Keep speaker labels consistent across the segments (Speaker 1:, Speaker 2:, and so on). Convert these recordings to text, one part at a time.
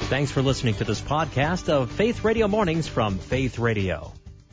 Speaker 1: Thanks for listening to this podcast of Faith Radio Mornings from Faith Radio.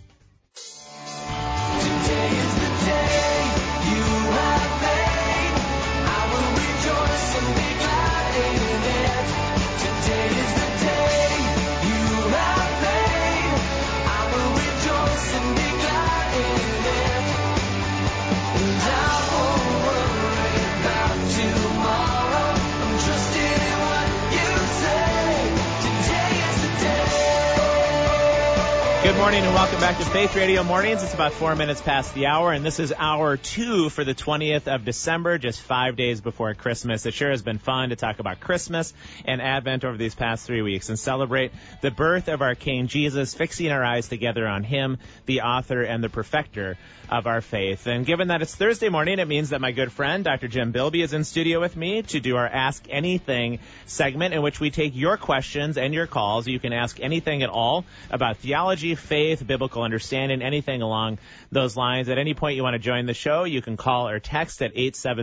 Speaker 2: Today is the day you have made. I will rejoice and be glad in it. Today is the day you have made. I will rejoice and be glad in it. And I won't worry about tomorrow. I'm trusting in what you say. Today is the day.
Speaker 3: Good morning and welcome back to Faith Radio Mornings. It's about 4 minutes past the hour, and this is hour 2 for the 20th of December, just 5 days before Christmas. It sure has been fun to talk about Christmas and Advent over these past 3 weeks and celebrate the birth of our King Jesus, fixing our eyes together on him, the author and the perfecter of our faith. And given that it's Thursday morning, it means that my good friend, Dr. Jim Bilby, is in studio with me to do our Ask Anything segment, in which we take your questions and your calls. You can ask anything at all about theology, faith, biblical understanding, anything along those lines. At any point you want to join the show, you can call or text at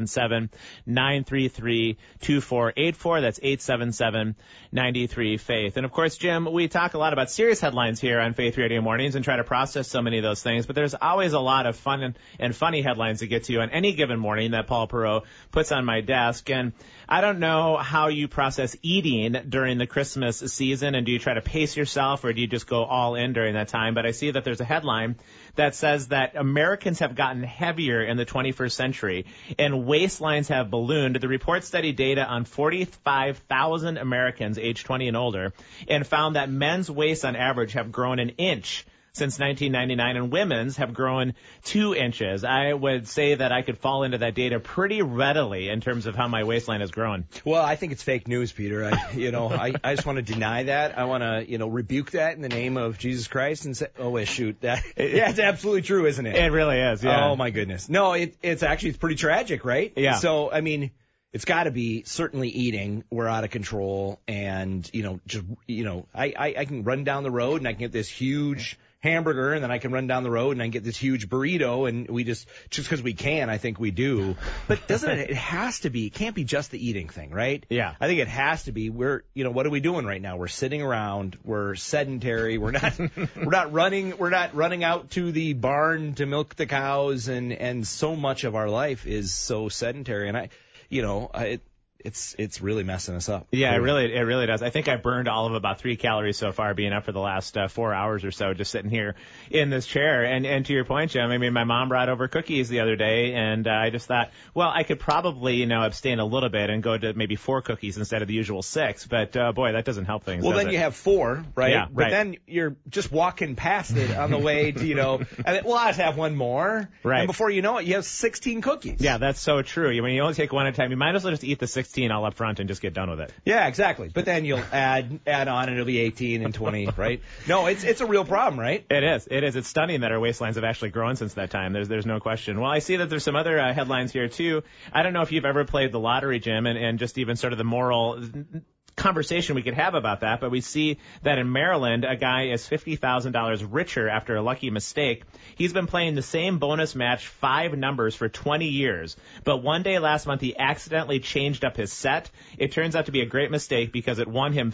Speaker 3: 877-933-2484. That's 877-93-FAITH. And of course, Jim, we talk a lot about serious headlines here on Faith Radio Mornings and try to process so many of those things, but there's always a lot of fun and funny headlines to get to on any given morning that Paul Perot puts on my desk. And I don't know how you process eating during the Christmas season, and do you try to pace yourself or do you just go all in during that time? But I see that there's a headline that says that Americans have gotten heavier in the 21st century and waistlines have ballooned. The report studied data on 45,000 Americans aged 20 and older and found that men's waists on average have grown an inch since 1999, and women's have grown 2 inches. I would say that I could fall into that data pretty readily in terms of how my waistline has grown.
Speaker 4: Well, I think it's fake news, Peter. I just want to deny that. I want to, rebuke that in the name of Jesus Christ and say, yeah, it's absolutely true, isn't it?
Speaker 3: It really is, yeah.
Speaker 4: Oh, my goodness. No, it's pretty tragic, right?
Speaker 3: Yeah.
Speaker 4: So, it's got to be certainly eating. We're out of control. And, I can run down the road and I can get this huge hamburger, and then I can run down the road and I can get this huge burrito, and we just because we can, I think we do. But doesn't it has to be, it can't be just the eating thing, right?
Speaker 3: Yeah.
Speaker 4: I think it has to be, what are we doing right now? We're sitting around, we're sedentary, we're not running out to the barn to milk the cows, and so much of our life is so sedentary, and It's really messing us up.
Speaker 3: Yeah, it really does. I think I burned all of about 3 calories so far being up for the last 4 hours or so, just sitting here in this chair. And to your point, Jim, my mom brought over cookies the other day, and I just thought, well, I could probably, abstain a little bit and go to maybe 4 cookies instead of the usual 6. But, boy, that doesn't help things.
Speaker 4: Well, then you have 4, right?
Speaker 3: Yeah,
Speaker 4: but
Speaker 3: right.
Speaker 4: then you're just walking past it on the way to, and then, well, I'll just have one more.
Speaker 3: Right.
Speaker 4: And before you know it, you have 16 cookies.
Speaker 3: Yeah, that's so true. When you only take one at a time, you might as well just eat the 16 all up front and just get done with it.
Speaker 4: Yeah, exactly. But then you'll add on, and it'll be 18 and 20, right? No, it's a real problem, right?
Speaker 3: It is. It's stunning that our waistlines have actually grown since that time. There's no question. Well, I see that there's some other headlines here, too. I don't know if you've ever played the lottery, Jim, and just even sort of the moral conversation we could have about that, but we see that in Maryland, a guy is $50,000 richer after a lucky mistake. He's been playing the same bonus match 5 numbers for 20 years, but one day last month he accidentally changed up his set. It turns out to be a great mistake because it won him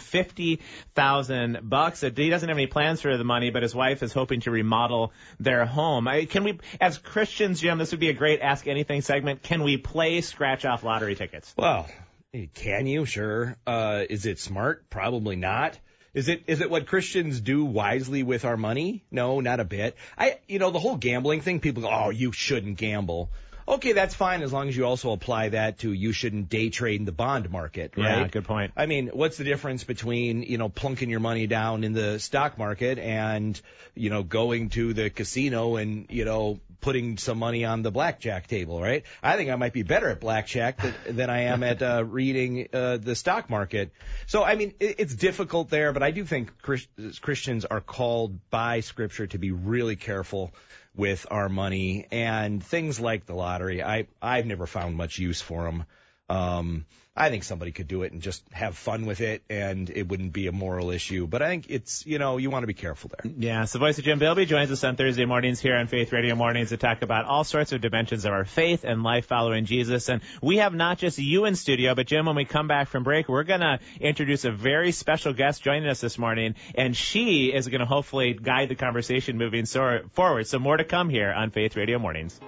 Speaker 3: $50,000. He doesn't have any plans for the money, but his wife is hoping to remodel their home. Can we, as Christians, Jim, this would be a great Ask Anything segment, can we play scratch-off lottery tickets?
Speaker 4: Well, can you? Sure. Is it smart? Probably not. Is it what Christians do wisely with our money? No, not a bit. The whole gambling thing, people go, oh, you shouldn't gamble. Okay, that's fine as long as you also apply that to you shouldn't day trade in the bond market, right?
Speaker 3: Yeah, good point.
Speaker 4: What's the difference between, plunking your money down in the stock market and, going to the casino and, putting some money on the blackjack table, right? I think I might be better at blackjack than I am at reading the stock market. So, it's difficult there, but I do think Christians are called by Scripture to be really careful with our money, and things like the lottery, I've never found much use for them. I think somebody could do it and just have fun with it, and it wouldn't be a moral issue. But I think it's, you want to be careful there.
Speaker 3: Yeah, so voice of Jim Bilby joins us on Thursday mornings here on Faith Radio Mornings to talk about all sorts of dimensions of our faith and life following Jesus. And we have not just you in studio, but Jim, when we come back from break, we're going to introduce a very special guest joining us this morning, and she is going to hopefully guide the conversation moving forward. So more to come here on Faith Radio Mornings.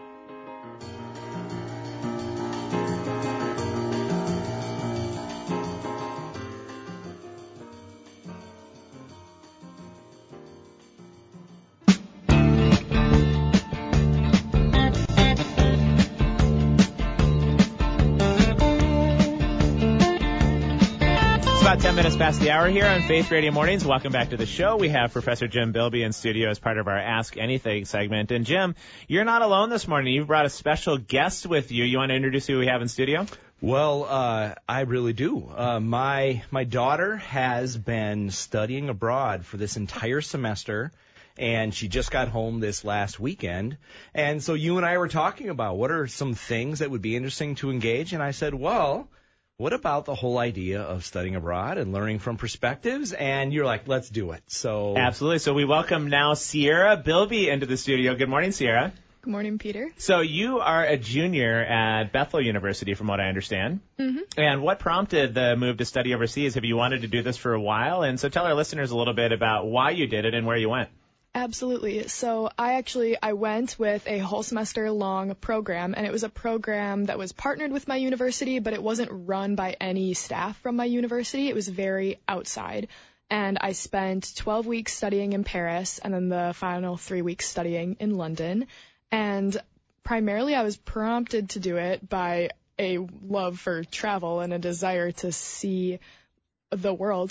Speaker 3: About 10 minutes past the hour here on Faith Radio Mornings. Welcome back to the show. We have Professor Jim Bilby in studio as part of our Ask Anything segment. And Jim, you're not alone this morning. You've brought a special guest with you. You want to introduce who we have in studio?
Speaker 4: Well, I really do. My daughter has been studying abroad for this entire semester, and she just got home this last weekend. And so you and I were talking about what are some things that would be interesting to engage. And I said, well, what about the whole idea of studying abroad and learning from perspectives? And you're like, let's do it. So
Speaker 3: absolutely. So we welcome now Sierra Bilby into the studio. Good morning, Sierra.
Speaker 5: Good morning, Peter.
Speaker 3: So you are a junior at Bethel University, from what I understand. Mm-hmm. And what prompted the move to study overseas? Have you wanted to do this for a while? And so tell our listeners a little bit about why you did it and where you went.
Speaker 5: Absolutely. So I went with a whole semester long program, and it was a program that was partnered with my university, but it wasn't run by any staff from my university. It was very outside. And I spent 12 weeks studying in Paris and then the final 3 weeks studying in London. And primarily I was prompted to do it by a love for travel and a desire to see the world.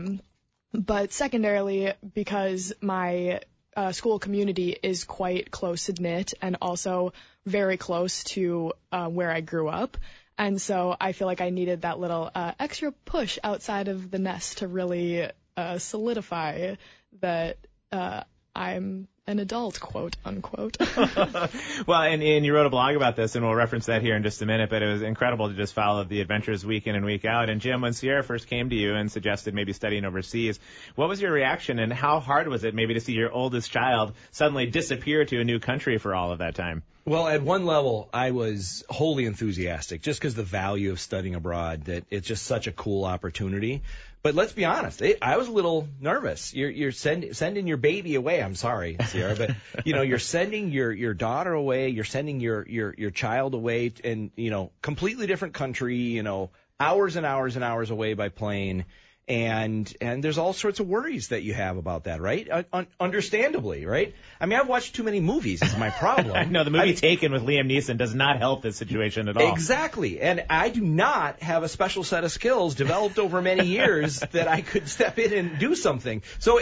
Speaker 5: But secondarily, because my school community is quite close-knit and also very close to where I grew up. And so I feel like I needed that little extra push outside of the nest to really solidify that I'm an adult, quote unquote.
Speaker 3: Well, and you wrote a blog about this, and we'll reference that here in just a minute, but it was incredible to just follow the adventures week in and week out. And Jim, when Sierra first came to you and suggested maybe studying overseas, what was your reaction, and how hard was it maybe to see your oldest child suddenly disappear to a new country for all of that time?
Speaker 4: Well, at one level, I was wholly enthusiastic just because the value of studying abroad, that it's just such a cool opportunity. But let's be honest, I was a little nervous. You're sending your baby away. I'm sorry, Sierra, but you're sending your daughter away. You're sending your child away, and completely different country. Hours and hours and hours away by plane. And there's all sorts of worries that you have about that, right? Understandably, right? I mean, I've watched too many movies is my problem.
Speaker 3: No, the movie Taken with Liam Neeson does not help this situation at all.
Speaker 4: Exactly. And I do not have a special set of skills developed over many years that I could step in and do something. So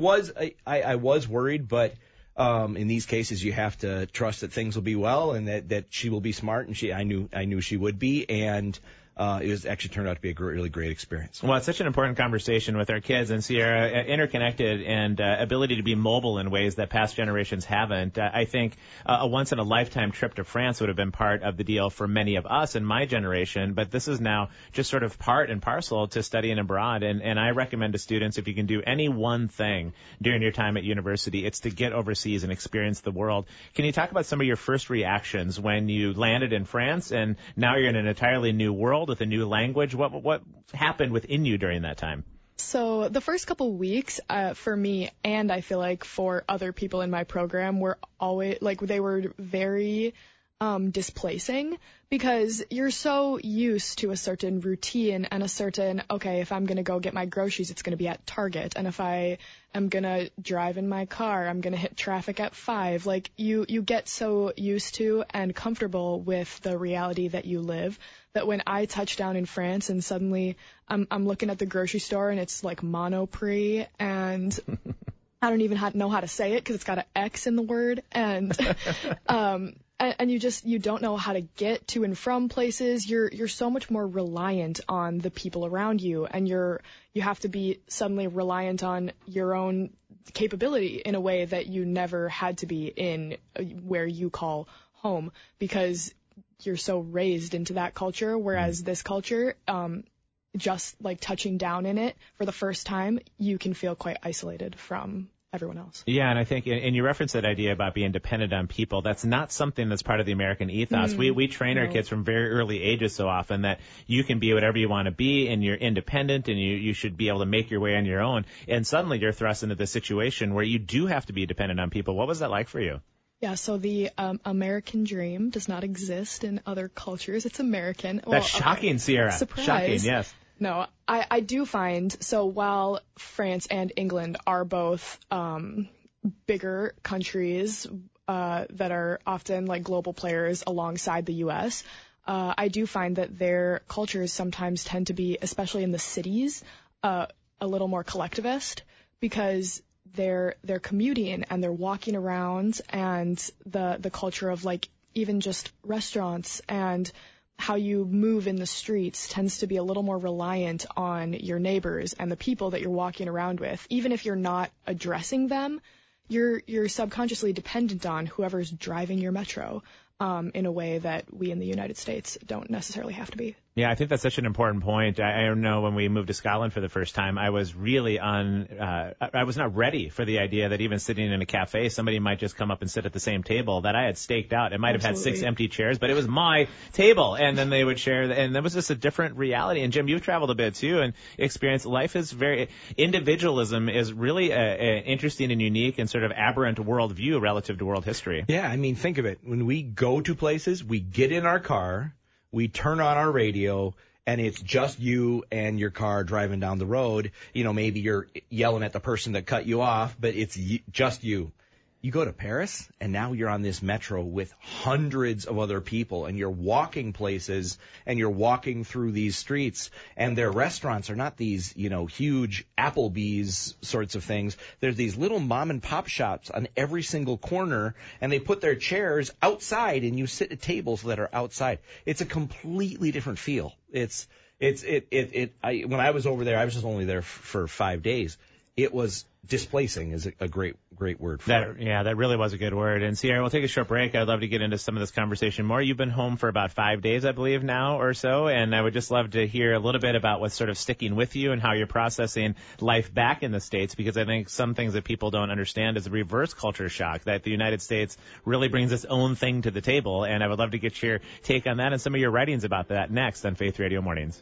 Speaker 4: I was worried, but in these cases you have to trust that things will be well and that she will be smart, and I knew she would be, and it was actually turned out to be a really great experience.
Speaker 3: Well, it's such an important conversation with our kids and Sierra, interconnected and ability to be mobile in ways that past generations haven't. I think a once-in-a-lifetime trip to France would have been part of the deal for many of us in my generation, but this is now just sort of part and parcel to studying abroad. And I recommend to students, if you can do any one thing during your time at university, it's to get overseas and experience the world. Can you talk about some of your first reactions when you landed in France and now you're in an entirely new world with a new language? What happened within you during that time?
Speaker 5: So the first couple weeks for me, and I feel like for other people in my program, were always they were very displacing, because you're so used to a certain routine and a certain, okay, if I'm going to go get my groceries, it's going to be at Target. And if I am going to drive in my car, I'm going to hit traffic at 5. You get so used to and comfortable with the reality that you live that when I touch down in France and suddenly I'm looking at the grocery store and it's like Monoprix, and I don't even know how to say it because it's got an X in the word, and and you don't know how to get to and from places. You're so much more reliant on the people around you, and you have to be suddenly reliant on your own capability in a way that you never had to be in where you call home, because you're so raised into that culture, whereas this culture, just like touching down in it for the first time, you can feel quite isolated from everyone else.
Speaker 3: Yeah, and I think, and you referenced that idea about being dependent on people. That's not something that's part of the American ethos. We train our kids from very early ages so often that you can be whatever you want to be, and you're independent, and you should be able to make your way on your own. And suddenly you're thrust into this situation where you do have to be dependent on people. What was that like for you?
Speaker 5: Yeah, so the American dream does not exist in other cultures. It's American. Well,
Speaker 3: That's shocking, Sierra.
Speaker 5: Surprise.
Speaker 3: Shocking, yes.
Speaker 5: No, I do find, so while France and England are both bigger countries that are often like global players alongside the U.S., I do find that their cultures sometimes tend to be, especially in the cities, a little more collectivist, because they're commuting and they're walking around, and the culture of like even just restaurants and how you move in the streets tends to be a little more reliant on your neighbors and the people that you're walking around with. Even if you're not addressing them, you're subconsciously dependent on whoever's driving your metro, in a way that we in the United States don't necessarily have to be.
Speaker 3: Yeah, I think that's such an important point. I know when we moved to Scotland for the first time, I was really I was not ready for the idea that even sitting in a cafe, somebody might just come up and sit at the same table that I had staked out. It might have had 6 empty chairs, but it was my table, and then they would share, and that was just a different reality. And Jim, you've traveled a bit too and experienced life is individualism is really a interesting and unique and sort of aberrant worldview relative to world history.
Speaker 4: Yeah, I mean, think of it. When we go to places, we get in our car, we turn on our radio, and it's just you and your car driving down the road. You know, maybe you're yelling at the person that cut you off, but it's just you. You go to Paris, and now you're on this metro with hundreds of other people, and you're walking places, and you're walking through these streets, and their restaurants are not these, huge Applebee's sorts of things. There's these little mom-and-pop shops on every single corner, and they put their chairs outside, and you sit at tables that are outside. It's a completely different feel. When I was over there, I was just only there for 5 days. It was displacing is a great word for it.
Speaker 3: Yeah, that really was a good word. And Sierra, we'll take a short break. I'd love to get into some of this conversation more. You've been home for about 5 days, I believe, now or so, and I would just love to hear a little bit about what's sort of sticking with you and how you're processing life back in the States, because I think some things that people don't understand is the reverse culture shock, that the United States really brings its own thing to the table, and I would love to get your take on that and some of your writings about that next on Faith Radio Mornings.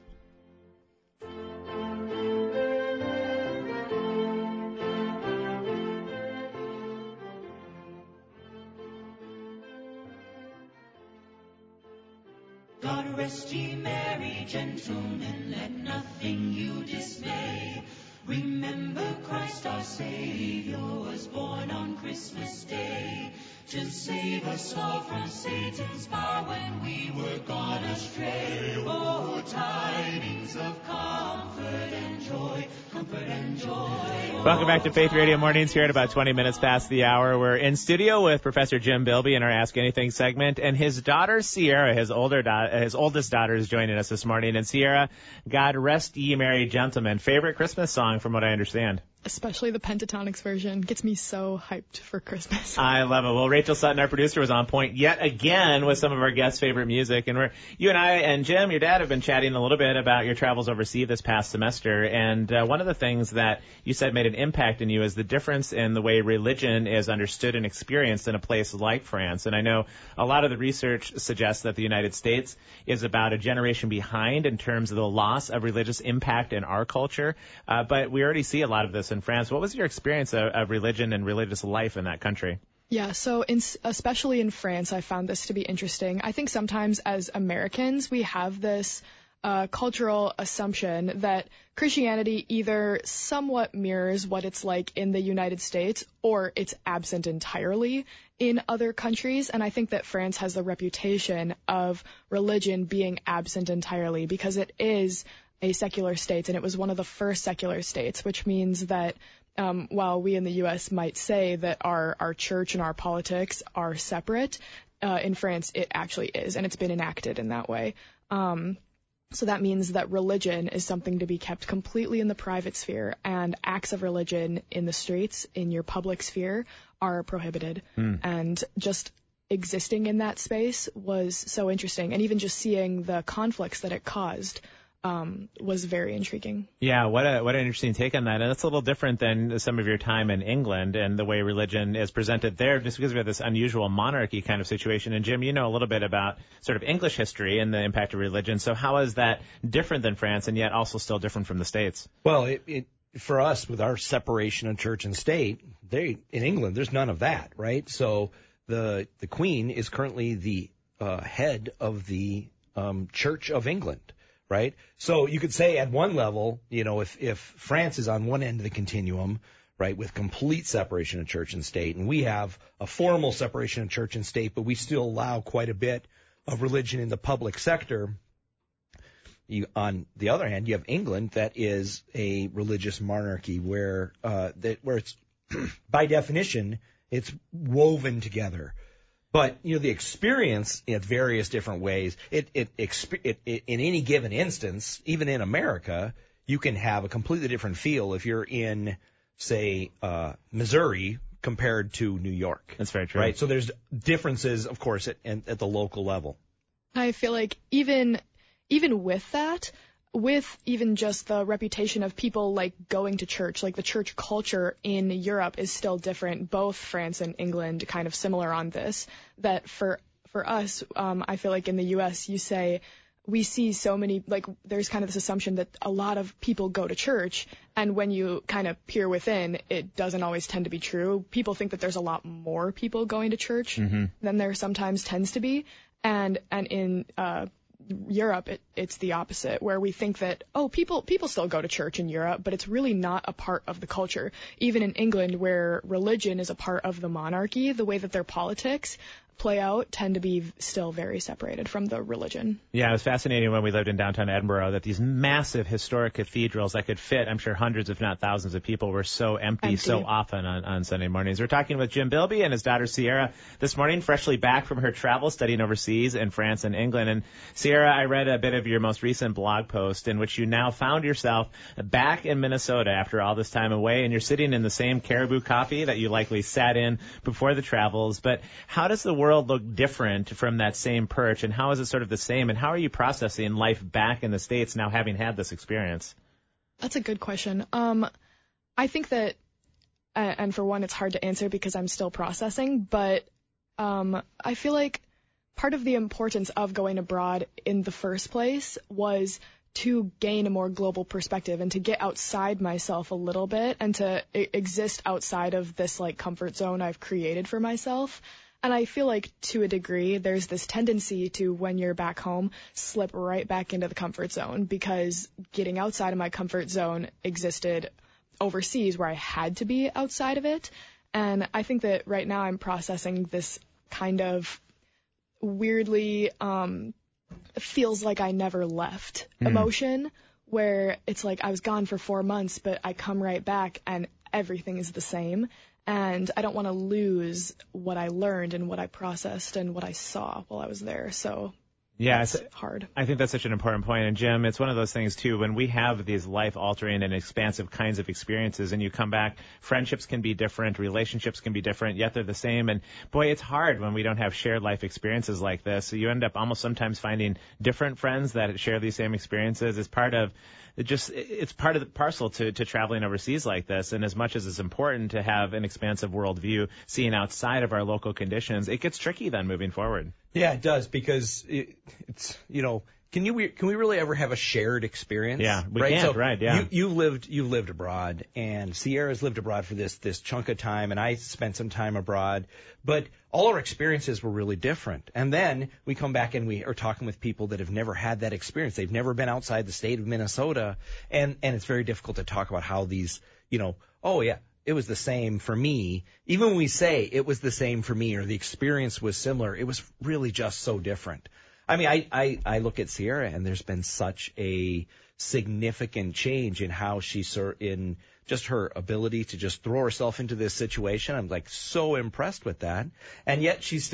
Speaker 2: God rest ye merry gentlemen, let nothing you dismay. Remember Christ our Savior was born on Christmas Day to save us all from Satan's power when we were gone astray. Oh, tidings of comfort and joy, comfort and joy.
Speaker 3: Welcome back to Faith Radio Mornings here at about 20 minutes past the hour. We're in studio with Professor Jim Bilby in our Ask Anything segment, and his daughter Sierra, his oldest daughter, is joining us this morning. And Sierra, God rest ye merry gentlemen, favorite Christmas song from what I understand.
Speaker 5: Especially the Pentatonix version gets me so hyped for Christmas.
Speaker 3: I love it. Well, Rachel Sutton, our producer, was on point yet again with some of our guests' favorite music. And you and I and Jim, your dad, have been chatting a little bit about your travels overseas this past semester. And one of the things that you said made an impact in you is the difference in the way religion is understood and experienced in a place like France. And I know a lot of the research suggests that the United States is about a generation behind in terms of the loss of religious impact in our culture. But we already see a lot of this in France. What was your experience of religion and religious life in that country?
Speaker 5: Yeah, so especially in France, I found this to be interesting. I think sometimes as Americans, we have this cultural assumption that Christianity either somewhat mirrors what it's like in the United States or it's absent entirely in other countries. And I think that France has the reputation of religion being absent entirely because it is a secular state, and it was one of the first secular states, which means that while we in the U.S. might say that our church and our politics are separate, in France it actually is, and it's been enacted in that way. So that means that religion is something to be kept completely in the private sphere, and acts of religion in the streets, in your public sphere, are prohibited. And just existing in that space was so interesting. And even just seeing the conflicts that it caused was very intriguing.
Speaker 3: Yeah, what an interesting take on that. And it's a little different than some of your time in England and the way religion is presented there, just because we have this unusual monarchy kind of situation. And Jim, you know a little bit about sort of English history and the impact of religion. So how is that different than France and yet also still different from the States?
Speaker 4: Well, for us, with our separation of church and state, in England, there's none of that, right? So the Queen is currently the head of the Church of England. Right? So you could say at one level, if France is on one end of the continuum, right, with complete separation of church and state, and we have a formal separation of church and state, but we still allow quite a bit of religion in the public sector. On the other hand, you have England, that is a religious monarchy where it's by definition it's woven together. But, the experience in various different ways, in any given instance, even in America, you can have a completely different feel if you're in, say, Missouri compared to New York.
Speaker 3: That's very true.
Speaker 4: Right? So there's differences, of course, at the local level.
Speaker 5: I feel like even with that, with even just the reputation of people like going to church, like the church culture in Europe is still different. Both France and England kind of similar on this, that for us, I feel like in the U.S. we see so many, like there's kind of this assumption that a lot of people go to church, and when you kind of peer within, it doesn't always tend to be true. People think that there's a lot more people going to church than there sometimes tends to be. And in Europe, it's the opposite, where we think that, people still go to church in Europe, but it's really not a part of the culture. Even in England, where religion is a part of the monarchy, the way that their politics play out tend to be still very separated from the religion.
Speaker 3: Yeah, it was fascinating when we lived in downtown Edinburgh that these massive historic cathedrals that could fit, I'm sure, hundreds if not thousands of people were so empty so often on Sunday mornings. We're talking with Jim Bilby and his daughter Sierra this morning, freshly back from her travel studying overseas in France and England. And Sierra, I read a bit of your most recent blog post in which you now found yourself back in Minnesota after all this time away, and you're sitting in the same Caribou coffee that you likely sat in before the travels. But how does the world look different from that same perch, and how is it sort of the same, and how are you processing life back in the States now having had this experience?
Speaker 5: That's a good question. I think that, and for one, it's hard to answer because I'm still processing, but I feel like part of the importance of going abroad in the first place was to gain a more global perspective and to get outside myself a little bit and to exist outside of this like comfort zone I've created for myself. And I feel like to a degree, there's this tendency to, when you're back home, slip right back into the comfort zone, because getting outside of my comfort zone existed overseas where I had to be outside of it. And I think that right now I'm processing this kind of weirdly feels like I never left emotion, where it's like I was gone for 4 months, but I come right back and everything is the same. And I don't want to lose what I learned and what I processed and what I saw while I was there. So
Speaker 3: yeah,
Speaker 5: it's hard.
Speaker 3: I think that's such an important point. And Jim, it's one of those things too, when we have these life-altering and expansive kinds of experiences and you come back, friendships can be different, relationships can be different, yet they're the same. And boy, it's hard when we don't have shared life experiences like this. So you end up almost sometimes finding different friends that share these same experiences as part of it's part of the parcel to traveling overseas like this. And as much as it's important to have an expansive worldview, seeing outside of our local conditions, it gets tricky then moving forward.
Speaker 4: Yeah, it does, because it's, can we really ever have a shared experience?
Speaker 3: Yeah, we
Speaker 4: right?
Speaker 3: can't,
Speaker 4: So
Speaker 3: right, yeah.
Speaker 4: You've lived abroad, and Sierra's lived abroad for this chunk of time, and I spent some time abroad, but all our experiences were really different. And then we come back and we are talking with people that have never had that experience. They've never been outside the state of Minnesota, and it's very difficult to talk about how these, oh yeah, it was the same for me. Even when we say it was the same for me or the experience was similar, it was really just so different. I mean, I look at Sierra, and there's been such a significant change in how in just her ability to just throw herself into this situation. I'm like so impressed with that. And yet she's still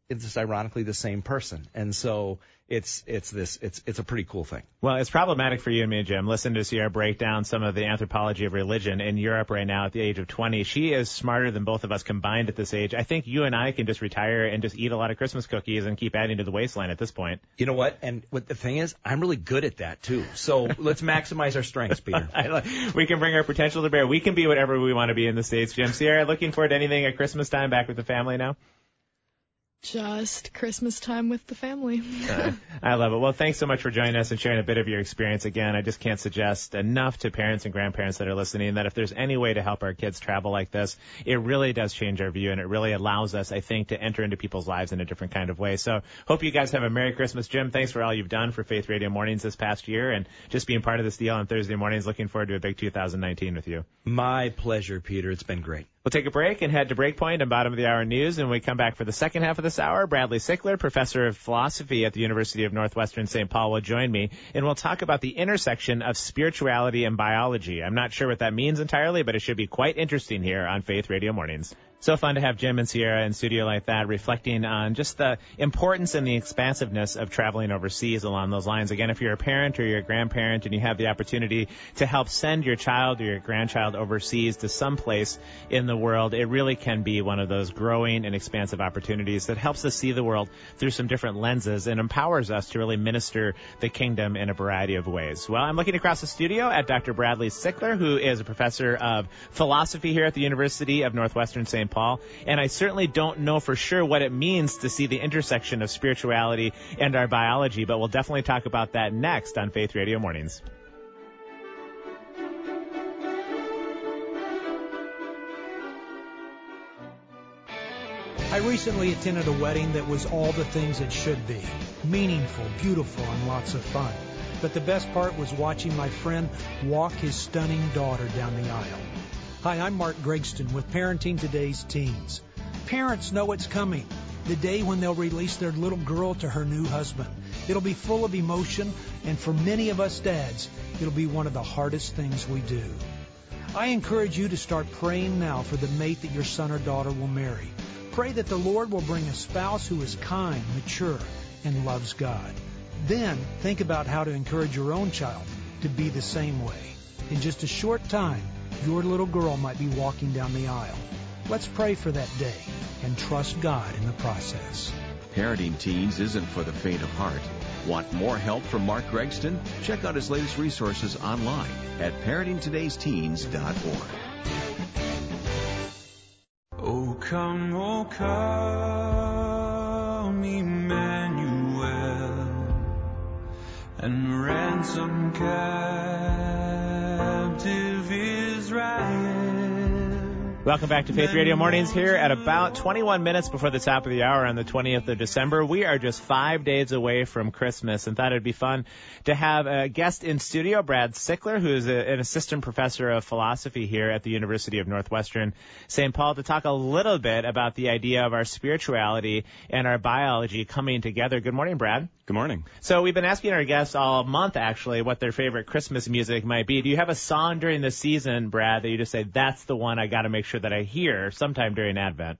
Speaker 4: it's just ironically the same person. And so it's a pretty cool thing.
Speaker 3: Well, it's problematic for you and me, Jim. Listen to Sierra break down some of the anthropology of religion in Europe right now at the age of 20. She is smarter than both of us combined at this age. I think you and I can just retire and just eat a lot of Christmas cookies and keep adding to the waistline at this point.
Speaker 4: You know what? And what the thing is, I'm really good at that too. So let's maximize our strengths, Peter.
Speaker 3: We can bring our potential to bear. We can be whatever we want to be in the States, Jim. Sierra, looking forward to anything at Christmas time back with the family now?
Speaker 5: Just Christmas time with the family.
Speaker 3: I love it. Well, thanks so much for joining us and sharing a bit of your experience again. I just can't suggest enough to parents and grandparents that are listening that if there's any way to help our kids travel like this, it really does change our view, and it really allows us, I think, to enter into people's lives in a different kind of way. So hope you guys have a Merry Christmas. Jim, thanks for all you've done for Faith Radio Mornings this past year and just being part of this deal on Thursday mornings. Looking forward to a big 2019 with you.
Speaker 4: My pleasure, Peter. It's been great.
Speaker 3: We'll take a break and head to Breakpoint and Bottom of the Hour News. And when we come back for the second half of this hour, Bradley Sickler, professor of philosophy at the University of Northwestern St. Paul, will join me, and we'll talk about the intersection of spirituality and biology. I'm not sure what that means entirely, but it should be quite interesting here on Faith Radio Mornings. So fun to have Jim and Sierra in studio like that, reflecting on just the importance and the expansiveness of traveling overseas along those lines. Again, if you're a parent or you're a grandparent and you have the opportunity to help send your child or your grandchild overseas to some place in the world, it really can be one of those growing and expansive opportunities that helps us see the world through some different lenses and empowers us to really minister the kingdom in a variety of ways. Well, I'm looking across the studio at Dr. Bradley Sickler, who is a professor of philosophy here at the University of Northwestern St. Paul, and I certainly don't know for sure what it means to see the intersection of spirituality and our biology, but we'll definitely talk about that next on Faith Radio Mornings.
Speaker 6: I recently attended a wedding that was all the things it should be. Meaningful, beautiful, and lots of fun. But the best part was watching my friend walk his stunning daughter down the aisle. Hi, I'm Mark Gregston with Parenting Today's Teens. Parents know it's coming, the day when they'll release their little girl to her new husband. It'll be full of emotion, and for many of us dads, it'll be one of the hardest things we do. I encourage you to start praying now for the mate that your son or daughter will marry. Pray that the Lord will bring a spouse who is kind, mature, and loves God. Then think about how to encourage your own child to be the same way. In just a short time, your little girl might be walking down the aisle. Let's pray for that day and trust God in the process.
Speaker 7: Parenting teens isn't for the faint of heart. Want more help from Mark Gregston? Check out his latest resources online at parentingtodaysteens.org.
Speaker 2: Oh, come, Emmanuel, and ransom captive Israel.
Speaker 3: Welcome back to Faith Radio Mornings here at about 21 minutes before the top of the hour on the 20th of December. We are just 5 days away from Christmas and thought it'd be fun to have a guest in studio, Brad Sickler, who is an assistant professor of philosophy here at the University of Northwestern St. Paul, to talk a little bit about the idea of our spirituality and our biology coming together. Good morning, Brad.
Speaker 8: Good morning.
Speaker 3: So we've been asking our guests all month, actually, what their favorite Christmas music might be. Do you have a song during the season, Brad, that you just say, that's the one I got to make sure that I hear sometime during Advent?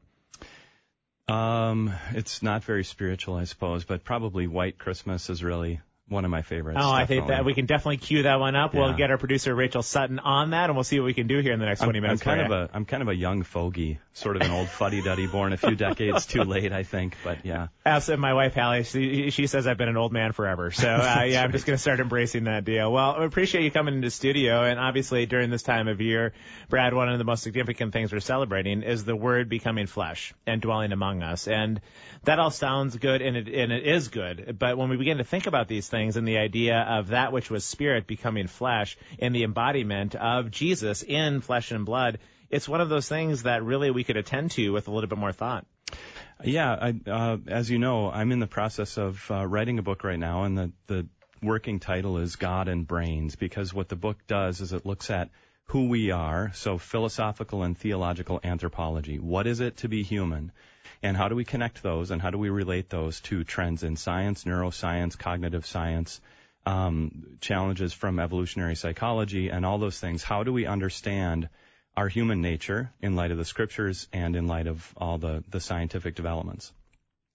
Speaker 8: It's not very spiritual, I suppose, but probably White Christmas is really one of my favorites.
Speaker 3: Oh, I think that we can definitely cue that one up.
Speaker 8: Yeah.
Speaker 3: We'll get our producer Rachel Sutton on that, and we'll see what we can do here in the next 20 minutes.
Speaker 8: I'm kind of a young fogey, sort of an old fuddy-duddy, born a few decades too late, I think. But yeah.
Speaker 3: As my wife Hallie, she says I've been an old man forever. So yeah, I'm just going to start embracing that deal. Well, we appreciate you coming into studio, and obviously during this time of year, Brad, one of the most significant things we're celebrating is the Word becoming flesh and dwelling among us, and that all sounds good, and it is good. But when we begin to think about these things and the idea of that which was spirit becoming flesh and the embodiment of Jesus in flesh and blood, it's one of those things that really we could attend to with a little bit more thought.
Speaker 8: Yeah, as you know, I'm in the process of writing a book right now, and the working title is God and Brains, because what the book does is it looks at who we are, so philosophical and theological anthropology. What is it to be human? And how do we connect those, and how do we relate those to trends in science, neuroscience, cognitive science, challenges from evolutionary psychology, and all those things? How do we understand our human nature in light of the scriptures and in light of all the scientific developments?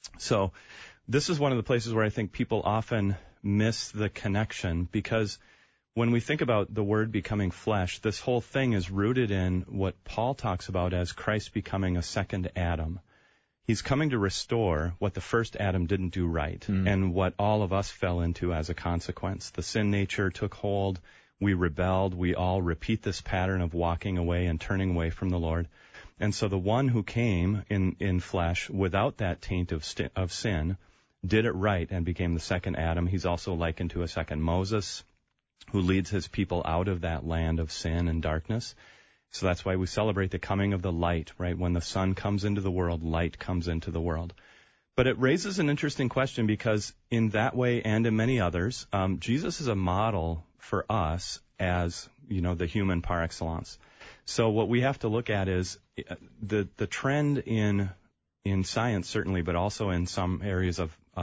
Speaker 8: So this is one of the places where I think people often miss the connection, because when we think about the Word becoming flesh, this whole thing is rooted in what Paul talks about as Christ becoming a second Adam. He's coming to restore what the first Adam didn't do right, and what all of us fell into as a consequence. The sin nature took hold. We rebelled. We all repeat this pattern of walking away and turning away from the Lord. And so the one who came in flesh without that taint of sin did it right and became the second Adam. He's also likened to a second Moses, who leads his people out of that land of sin and darkness. So that's why we celebrate the coming of the light, right? When the sun comes into the world, light comes into the world. But it raises an interesting question, because in that way and in many others, Jesus is a model for us as, the human par excellence. So what we have to look at is the trend in science, certainly, but also in some areas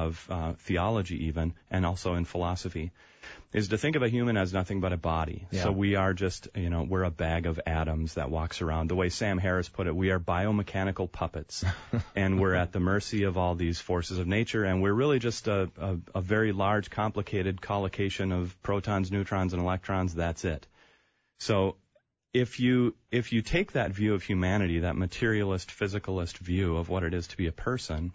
Speaker 8: of theology even, and also in philosophy, is to think of a human as nothing but a body. Yeah. So we are just, we're a bag of atoms that walks around. The way Sam Harris put it, we are biomechanical puppets, and we're at the mercy of all these forces of nature, and we're really just a very large, complicated collocation of protons, neutrons, and electrons. That's it. So if you take that view of humanity, that materialist, physicalist view of what it is to be a person,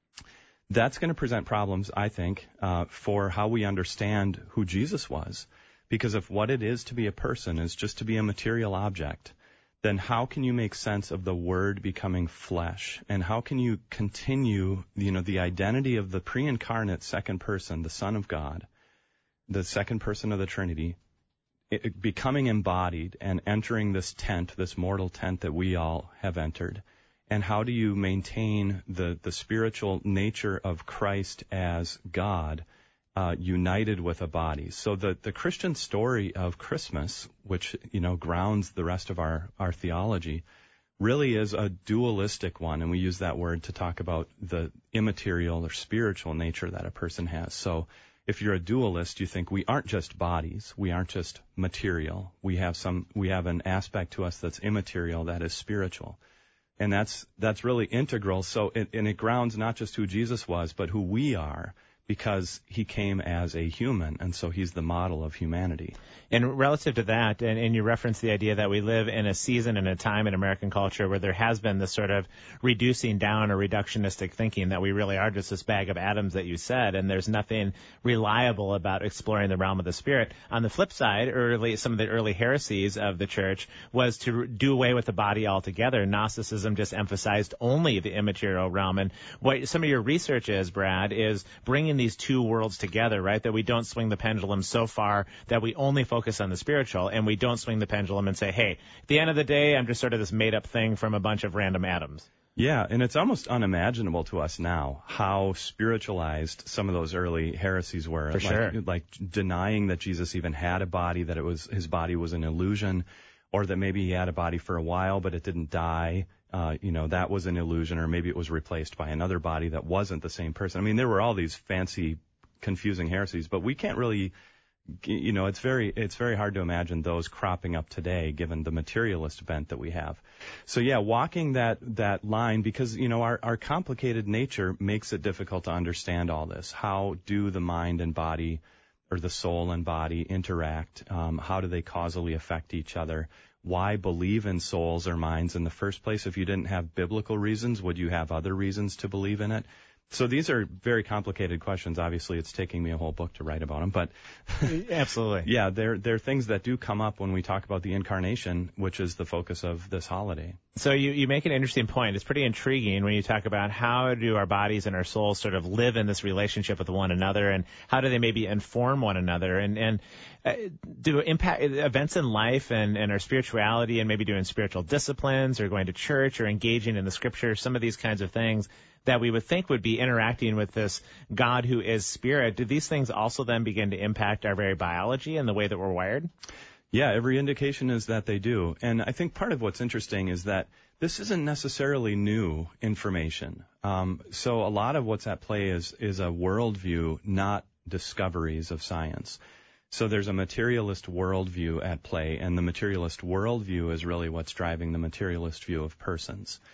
Speaker 8: that's going to present problems, I think, for how we understand who Jesus was. Because if what it is to be a person is just to be a material object, then how can you make sense of the Word becoming flesh? And how can you continue, the identity of the pre-incarnate second person, the Son of God, the second person of the Trinity, becoming embodied and entering this tent, this mortal tent that we all have entered? And how do you maintain the spiritual nature of Christ as God united with a body? So the Christian story of Christmas, which, grounds the rest of our theology, really is a dualistic one. And we use that word to talk about the immaterial or spiritual nature that a person has. So if you're a dualist, you think we aren't just bodies, we aren't just material. We have an aspect to us that's immaterial, that is spiritual. And that's really integral. So it grounds not just who Jesus was, but who we are, because he came as a human, and so he's the model of humanity.
Speaker 3: And relative to that, and you referenced the idea that we live in a season and a time in American culture where there has been this sort of reducing down or reductionistic thinking that we really are just this bag of atoms that you said, and there's nothing reliable about exploring the realm of the spirit. On the flip side, some of the early heresies of the church was to do away with the body altogether. Gnosticism just emphasized only the immaterial realm. And what some of your research is, Brad, is bringing these two worlds together, right? That we don't swing the pendulum so far that we only focus on the spiritual, and we don't swing the pendulum and say, hey, at the end of the day, I'm just sort of this made-up thing from a bunch of random atoms.
Speaker 8: Yeah, and it's almost unimaginable to us now how spiritualized some of those early heresies were.
Speaker 3: For sure.
Speaker 8: Like denying that Jesus even had a body, that his body was an illusion, or that maybe he had a body for a while, but it didn't die. That was an illusion, or maybe it was replaced by another body that wasn't the same person. I mean, there were all these fancy, confusing heresies, but we can't really, it's very hard to imagine those cropping up today, given the materialist bent that we have. So yeah, walking that line, because, our complicated nature makes it difficult to understand all this. How do the mind and body, or the soul and body, interact? How do they causally affect each other? Why believe in souls or minds in the first place? If you didn't have biblical reasons, would you have other reasons to believe in it? So these are very complicated questions. Obviously, it's taking me a whole book to write about them, but
Speaker 3: absolutely,
Speaker 8: yeah, they're things that do come up when we talk about the incarnation, which is the focus of this holiday.
Speaker 3: So you make an interesting point. It's pretty intriguing when you talk about how do our bodies and our souls sort of live in this relationship with one another, and how do they maybe inform one another, and do impact events in life and our spirituality, and maybe doing spiritual disciplines or going to church or engaging in the scriptures, some of these kinds of things that we would think would be interacting with this God who is spirit. Do these things also then begin to impact our very biology and the way that we're wired?
Speaker 8: Yeah, every indication is that they do. And I think part of what's interesting is that this isn't necessarily new information. So a lot of what's at play is a worldview, not discoveries of science. So there's a materialist worldview at play, and the materialist worldview is really what's driving the materialist view of persons.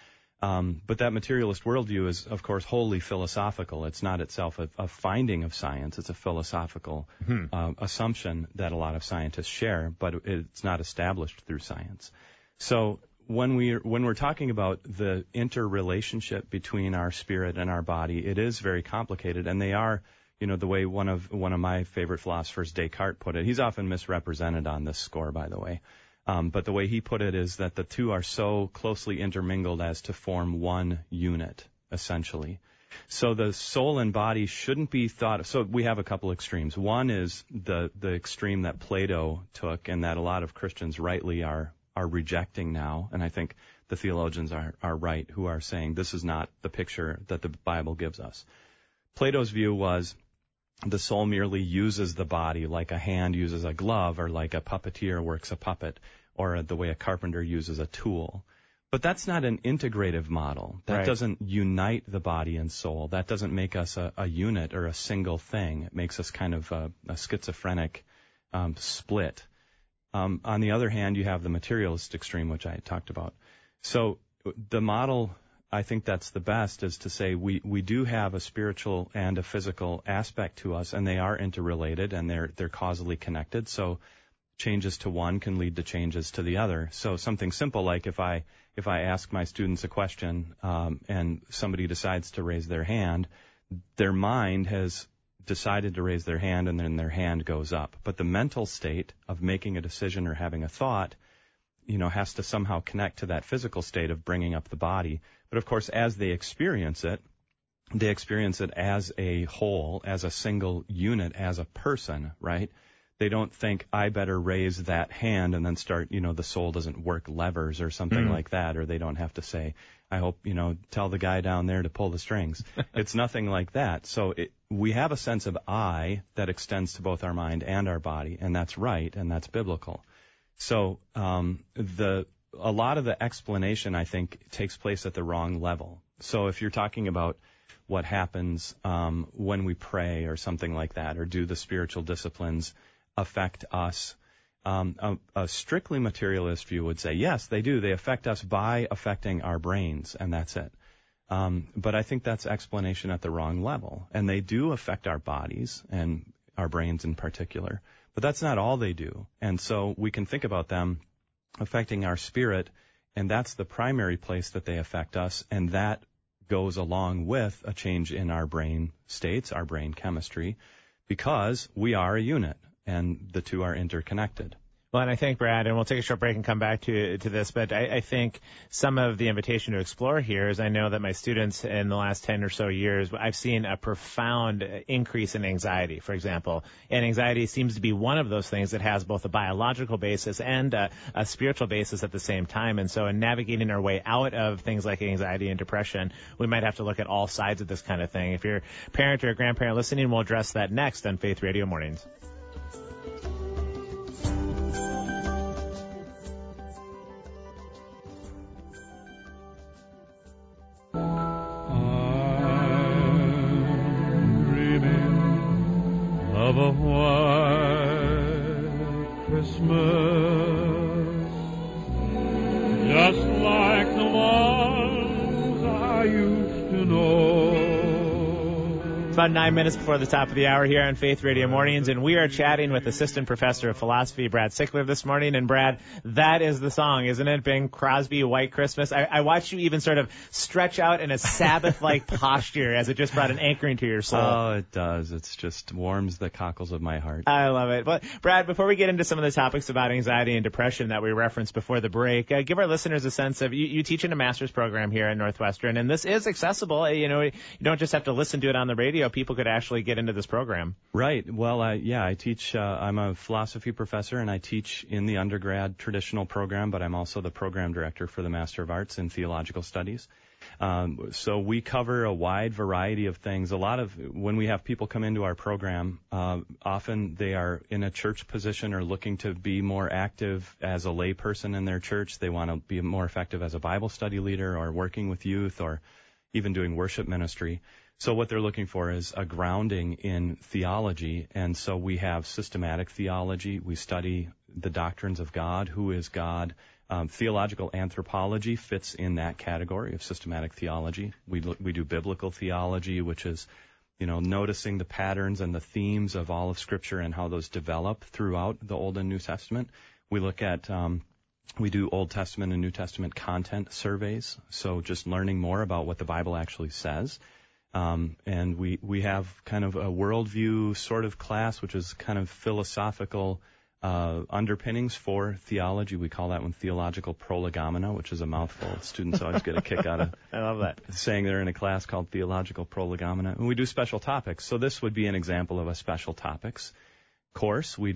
Speaker 8: But that materialist worldview is, of course, wholly philosophical. It's not itself a finding of science. It's a philosophical assumption that a lot of scientists share, but it's not established through science. So when we're talking about the interrelationship between our spirit and our body, it is very complicated, and they are, the way one of my favorite philosophers, Descartes, put it. He's often misrepresented on this score, by the way. But the way he put it is that the two are so closely intermingled as to form one unit, essentially. So the soul and body shouldn't be thought of. So we have a couple extremes. One is the extreme that Plato took, and that a lot of Christians rightly are rejecting now. And I think the theologians are right, who are saying this is not the picture that the Bible gives us. Plato's view was the soul merely uses the body like a hand uses a glove, or like a puppeteer works a puppet, or the way a carpenter uses a tool. But that's not an integrative model. That doesn't unite the body and soul. That doesn't make us a unit or a single thing. It makes us kind of a schizophrenic split. On the other hand, you have the materialist extreme, which I talked about. So the model, I think that's the best, is to say we do have a spiritual and a physical aspect to us, and they are interrelated, and they're causally connected. So changes to one can lead to changes to the other. So something simple like if I ask my students a question and somebody decides to raise their hand, their mind has decided to raise their hand, and then their hand goes up. But the mental state of making a decision or having a thought, has to somehow connect to that physical state of bringing up the body. But of course, as they experience it as a whole, as a single unit, as a person, right? They don't think, I better raise that hand and then start, the soul doesn't work levers or something like that, or they don't have to say, I hope, tell the guy down there to pull the strings. It's nothing like that. So we have a sense of I that extends to both our mind and our body, and that's right, and that's biblical. So a lot of the explanation, I think, takes place at the wrong level. So if you're talking about what happens when we pray or something like that, or do the spiritual disciplines affect us, a strictly materialist view would say, yes, they do. They affect us by affecting our brains, and that's it. But I think that's explanation at the wrong level. And they do affect our bodies, and our brains in particular. But that's not all they do. And so we can think about them affecting our spirit, and that's the primary place that they affect us, and that goes along with a change in our brain states, our brain chemistry, because we are a unit, and the two are interconnected.
Speaker 3: Well, and I think, Brad, and we'll take a short break and come back to this, but I think some of the invitation to explore here is I know that my students in the last 10 or so years, I've seen a profound increase in anxiety, for example. And anxiety seems to be one of those things that has both a biological basis and a spiritual basis at the same time. And so in navigating our way out of things like anxiety and depression, we might have to look at all sides of this kind of thing. If you're a parent or a grandparent listening, we'll address that next on Faith Radio Mornings.
Speaker 9: Of a white Christmas, just like the ones I used to know.
Speaker 3: It's about 9 minutes before the top of the hour here on Faith Radio Mornings, and we are chatting with Assistant Professor of Philosophy, Brad Sickler, this morning. And Brad, that is the song, isn't it? Bing Crosby, White Christmas. I watched you even sort of stretch out in a Sabbath-like posture as it just brought an anchoring to your soul.
Speaker 8: Oh, it does. It's just warms the cockles of my heart.
Speaker 3: I love it. But Brad, before we get into some of the topics about anxiety and depression that we referenced before the break, give our listeners a sense of, you teach in a master's program here at Northwestern, and this is accessible. You don't just have to listen to it on the radio. People could actually get into this program.
Speaker 8: Right. Well, I teach, I'm a philosophy professor, and I teach in the undergrad traditional program, but I'm also the program director for the Master of Arts in Theological Studies. So we cover a wide variety of things. When we have people come into our program, often they are in a church position or looking to be more active as a layperson in their church. They want to be more effective as a Bible study leader or working with youth or even doing worship ministry. So what they're looking for is a grounding in theology. And so we have systematic theology. We study the doctrines of God. Who is God? Theological anthropology fits in that category of systematic theology. We do biblical theology, which is, noticing the patterns and the themes of all of Scripture and how those develop throughout the Old and New Testament. We look at, we do Old Testament and New Testament content surveys. So just learning more about what the Bible actually says. And we have kind of a worldview sort of class, which is kind of philosophical underpinnings for theology. We call that one theological prolegomena, which is a mouthful. Students always get a kick out of
Speaker 3: I love that.
Speaker 8: saying they're in a class called theological prolegomena. And we do special topics. So this would be an example of a special topics course. We're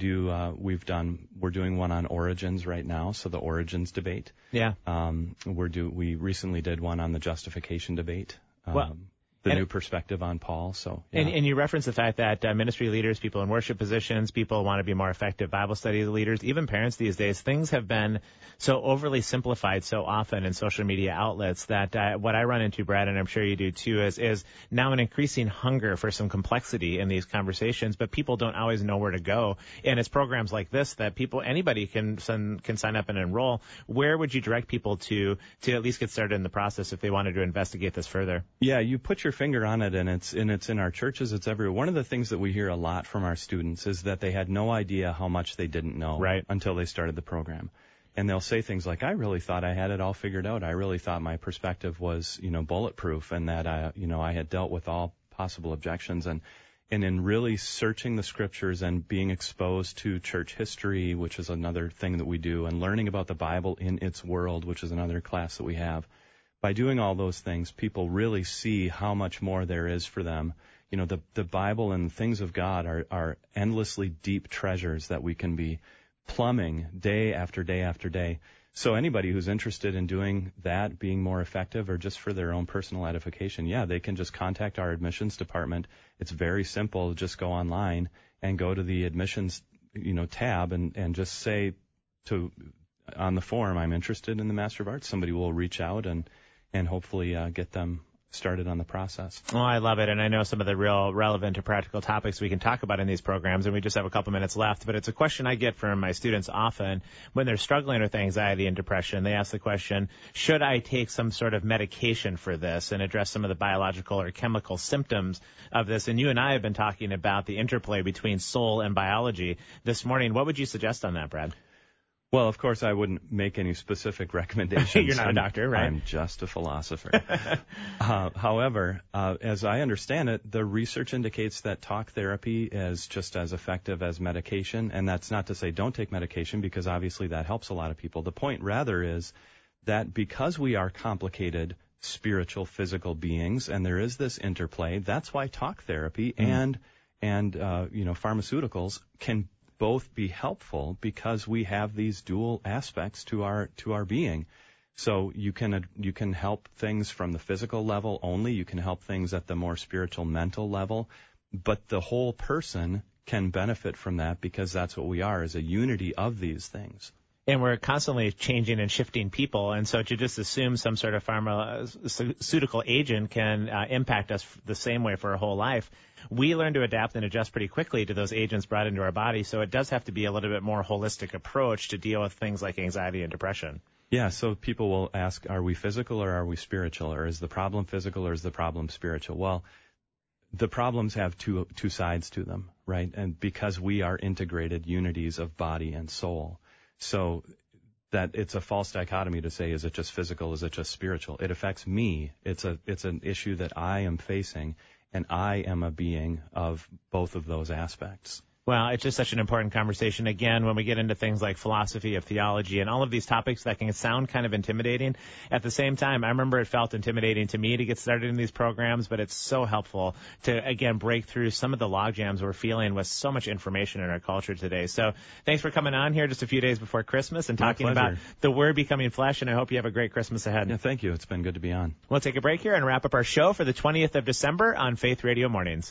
Speaker 8: doing one on origins right now. So the origins debate.
Speaker 3: Yeah.
Speaker 8: We recently did one on the justification debate. The new perspective on Paul. So, yeah.
Speaker 3: And you reference the fact that ministry leaders, people in worship positions, people want to be more effective Bible study leaders, even parents these days, things have been so overly simplified so often in social media outlets that what I run into, Brad, and I'm sure you do too, is now an increasing hunger for some complexity in these conversations, but people don't always know where to go. And it's programs like this that anybody can sign up and enroll. Where would you direct people to at least get started in the process if they wanted to investigate this further?
Speaker 8: Yeah, you put your finger on it, and it's in our churches, it's everywhere. One of the things that we hear a lot from our students is that they had no idea how much they didn't know until they started the program. And they'll say things like, I really thought I had it all figured out. I really thought my perspective was, bulletproof, and that I had dealt with all possible objections. And in really searching the Scriptures and being exposed to church history, which is another thing that we do, and learning about the Bible in its world, which is another class that we have, by doing all those things, people really see how much more there is for them. The Bible and the things of God are endlessly deep treasures that we can be plumbing day after day after day. So anybody who's interested in doing that, being more effective, or just for their own personal edification, they can just contact our admissions department. It's very simple. Just go online and go to the admissions, tab and just say on the form, I'm interested in the Master of Arts. Somebody will reach out and hopefully get them started on the process.
Speaker 3: Oh, I love it. And I know some of the real relevant or practical topics we can talk about in these programs, and we just have a couple minutes left. But it's a question I get from my students often when they're struggling with anxiety and depression. They ask the question, should I take some sort of medication for this and address some of the biological or chemical symptoms of this? And you and I have been talking about the interplay between soul and biology this morning. What would you suggest on that, Brad?
Speaker 8: Well, of course, I wouldn't make any specific recommendations.
Speaker 3: You're not a doctor, right?
Speaker 8: I'm just a philosopher. However, as I understand it, the research indicates that talk therapy is just as effective as medication. And that's not to say don't take medication, because obviously that helps a lot of people. The point rather is that because we are complicated spiritual, physical beings, and there is this interplay, that's why talk therapy and pharmaceuticals can both be helpful, because we have these dual aspects to our being. So you can help things from the physical level only. You can help things at the more spiritual, mental level. But the whole person can benefit from that, because that's what we are, is a unity of these things.
Speaker 3: And we're constantly changing and shifting people. And so to just assume some sort of pharmaceutical agent can impact us the same way for our whole life, we learn to adapt and adjust pretty quickly to those agents brought into our body. So it does have to be a little bit more holistic approach to deal with things like anxiety and depression.
Speaker 8: Yeah, so people will ask, are we physical or are we spiritual? Or is the problem physical or is the problem spiritual? Well, the problems have two sides to them, right? And because we are integrated unities of body and soul. So that it's a false dichotomy to say, is it just physical? Is it just spiritual? It affects me. It's an issue that I am facing, and I am a being of both of those aspects.
Speaker 3: Well, it's just such an important conversation. Again, when we get into things like philosophy of theology and all of these topics that can sound kind of intimidating, at the same time, I remember it felt intimidating to me to get started in these programs, but it's so helpful to, again, break through some of the logjams we're feeling with so much information in our culture today. So thanks for coming on here just a few days before Christmas and talking about the Word becoming flesh, and I hope you have a great Christmas ahead.
Speaker 8: Yeah, thank you. It's been good to be on.
Speaker 3: We'll take a break here and wrap up our show for the 20th of December on Faith Radio Mornings.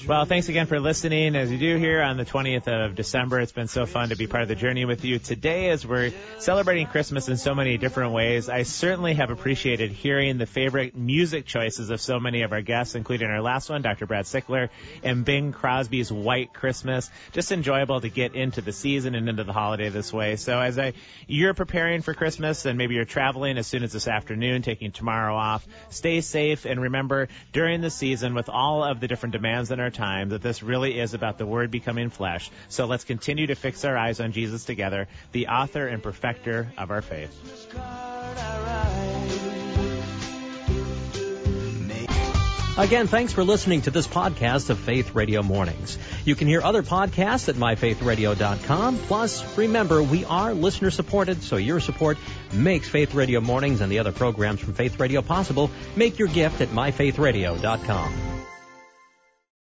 Speaker 3: Well, thanks again for listening. As you do here on the 20th of December, it's been so fun to be part of the journey with you. Today, as we're celebrating Christmas in so many different ways, I certainly have appreciated hearing the favorite music choices of so many of our guests, including our last one, Dr. Brad Sickler, and Bing Crosby's White Christmas. Just enjoyable to get into the season and into the holiday this way. So as you're preparing for Christmas and maybe you're traveling as soon as this afternoon, taking tomorrow off, stay safe and remember during the season with all of the different demands in our time that this really is about the Word becoming flesh. So let's continue to fix our eyes on Jesus together, the author and perfecter of our faith.
Speaker 1: Again, thanks for listening to this podcast of Faith Radio Mornings. You can hear other podcasts at myfaithradio.com. Plus, remember, we are listener supported, so your support makes Faith Radio Mornings and the other programs from Faith Radio possible. Make your gift at myfaithradio.com.